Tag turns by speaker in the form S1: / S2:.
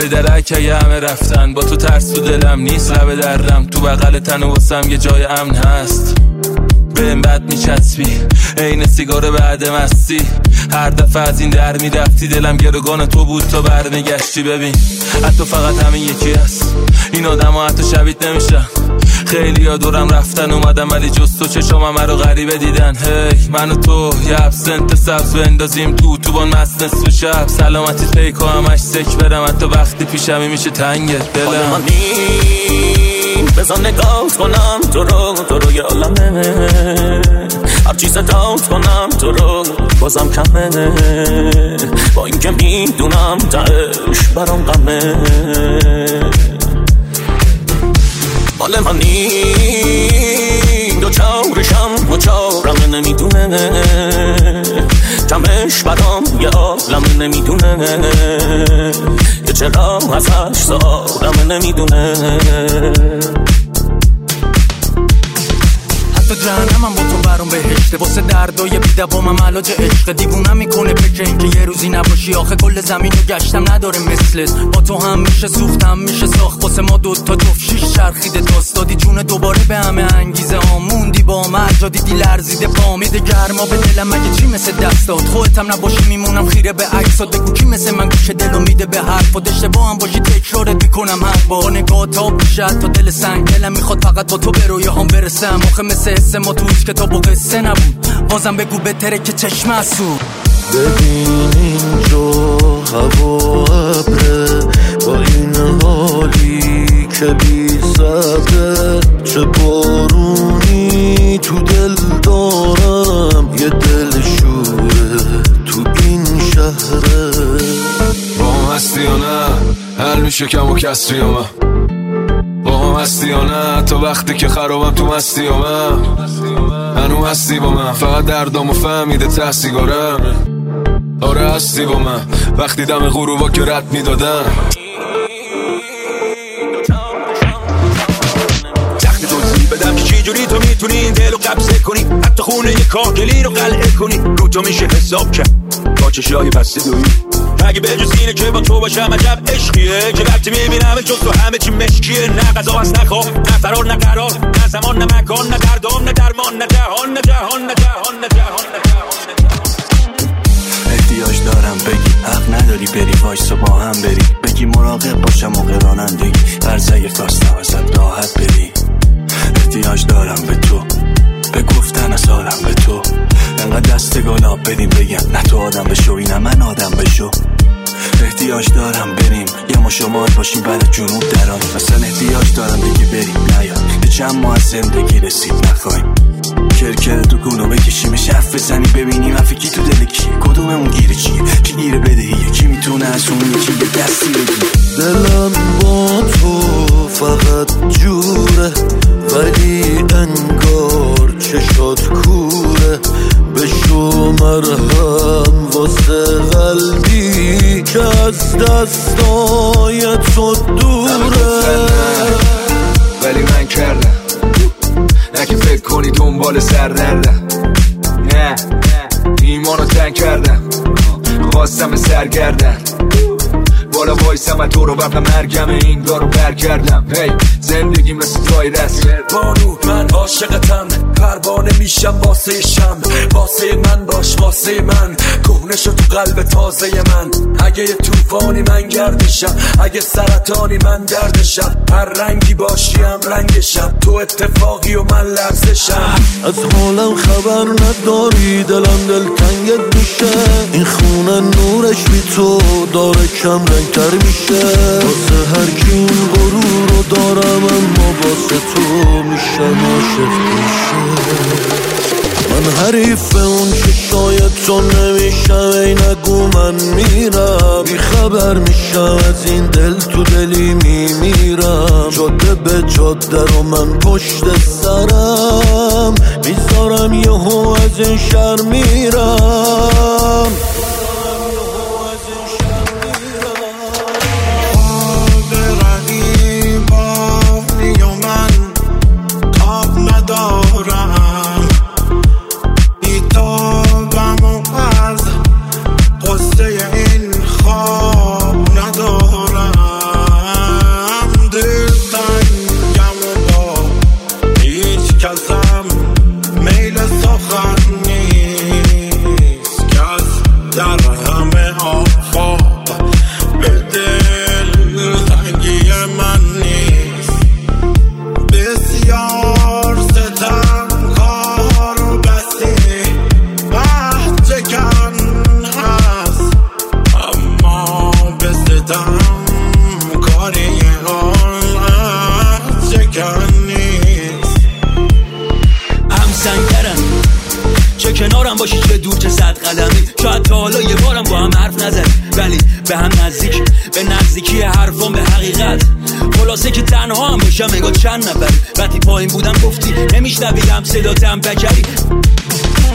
S1: های درک اگه همه رفتن، با تو ترس تو دلم نیست لبه دردم، تو بغل تن و واسم یه جای امن هست. بهم بد میچسبی عین سیگار بعد مستی، هر دفعه از این در میرفتی دلم گروگان تو بود تا برمیگشتی. ببین حتی فقط همین یکی هست، این آدم ها حتی شبیت نمیشن. خیلی ها دورم رفتن اومدم ولی جز تو چشام همه رو غریبه دیدن. هی من و تو یه ابسنت سبز بندازیم تو بان مست نصف شب، سلامتی پیکو همش سک برم حتی وقتی پیشمی میشه تنگت دلم.
S2: بزن نگاه کنم تو رو یه عالمه، هر چیز داد کنم تو رو بازم کمه، با اینکه میدونم تهش برام غمه. مال منی دو چارشم و چارم نمیدونه، تمش برام یه عالم نمیدونه، یه چرا ازش سارم نمیدونه.
S3: حتی جهنمم با تو برام بهشته، واسه دردای بی‌دوامم علاج عشق. دیوونم میکنه فکر اینکه یه روزی نباشی، آخه کل زمین رو گشتم نداره مثلت. با تو هم میشه سوخت هم میشه ساخت، واسه ما دوتا جفت شیش چرخیده داستادی جون دوباره به همه انگیزه آموندی با من جا دیدی لرزیده پامیده گرما به دلم مگه چی مثل دستات، خودتم نباشی میمونم خیره به عکسات. بگو کی مثل من گوشه دلو میده به حرفات، اشتباه هم باشی تکرارت میکنم هر بار. نگاه تا بشه تا دل سنگ، دلم میخواد فقط با تو به رویاهام برسم، آخه مثل حس ما توش کتاب و قصه نبود، بازم بگو بهتره که چشم اسود.
S4: ببین اینجا هوا ابره، با این حالی که بی صبره، چه بارونی تو دل دارم، یه دل شوره تو این شهره.
S5: با هم هستی یا نه حل میشه کم و کسری یا من، با هم هستی یا نه تا وقتی که خرابم تو مستی یا من، هنو هستی با من فقط دردامو فهمیده ته سیگارم. آره هستی با من وقتی دم غروبا که رد میدادن،
S6: تخت توضیح بدم که چی جوری تو میتونی این دل رو قبضه کنی، حتی خونه یه کاکلی رو قلعه کنی، رو تو میشه حساب کرد با چشای بسته دویی. اگه به جز اینه که با تو باشم عجب عشقیه، که وقتی میبینم جز تو همه چی مشکیه. نه غذا هست نه خواب نه فرار نه قرار، نه زمان نه مکان نه دردام نه درمان، نه جهان نه جهان نه جهان نه جهان نه جهان.
S7: احتیاج دارم بگی حق نداری بری وایسا با هم بری، بگی مراقب باشم موقع رانندگی، ورزه خواستم ازت راحت بری. احتیاج دارم به تو، به گفتن از حالم به تو، انقدر دست گلاب بدیم بگم نه تو آدم بشو اینم من آدم بشو. احتیاج دارم بریم یه ما شمال باشیم بعد جنوب دران، اصلا احتیاج دارم دیگه بریم نیاد به چند ماه از زندگی رسید نخواهیم کرکر تو گونو بکشیمش حرف بزنی ببینیم حرفی تو دل کیه، کدوممون گیره چیه، کی گیره بدهیه، کی میتونه از اون یکی به دستی بگی.
S4: دلم با تو فقط جوره ولی انگار چشات کوره، بشو مرهم واسه قلبی که از دستای تو دوره.
S5: ولی من کردم نه که فکر کنی دنبال سردردم، نه ایمانو تنگ کردم خواستم سرگردم، بالا وایسم تو رو وقت مرگم این دارو برگردم. هی زندگی مثل دایره است
S6: بانو من عاشقتم، پروانه میشم واسه شم، واسه من باش واسه من، کهنه شو تو قلب تازه من. اگه یه طوفانی من گردشم، اگه سرطانی من دردشم، هر رنگی باشیم رنگ شب، تو اتفاقی و من لرزشم.
S4: از حالم خبر نداری دلم دلتنگت میشه، این خونه نورش بی تو داره کم رنگتر میشه، واسه هر کی این غرور رو دارم اما واسه تو میشم عاشق میشه. من حریف اون چشای تو نمیشم، ای نگو من میرم، بی خبر میشم از این دل تو دلی میمیرم، جاده به جاده رو من پشت سرم میذارم یهو از این شهر میرم.
S8: این خواب ندارم،
S6: کنارم باشی چه دور چه صد قدمی. شاید تا حالا یه بارم با هم حرف نزدیم ولی به هم نزدیک، به نزدیکی حرفام به حقیقت. خلاصه که تنها هم باشم انگار چند نفری. وقتی پایین بودم گفتی نمیشنویدم صداتم بکری.